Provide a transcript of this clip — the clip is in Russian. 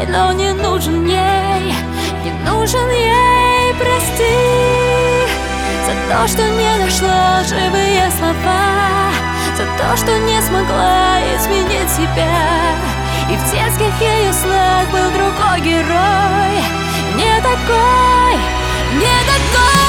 жалеть, но не нужен ей, не нужен ей. Прости за то, что не нашла живые слова, за то, что не смогла изменить себя. И в детских ее снах был другой герой, не такой, не такой.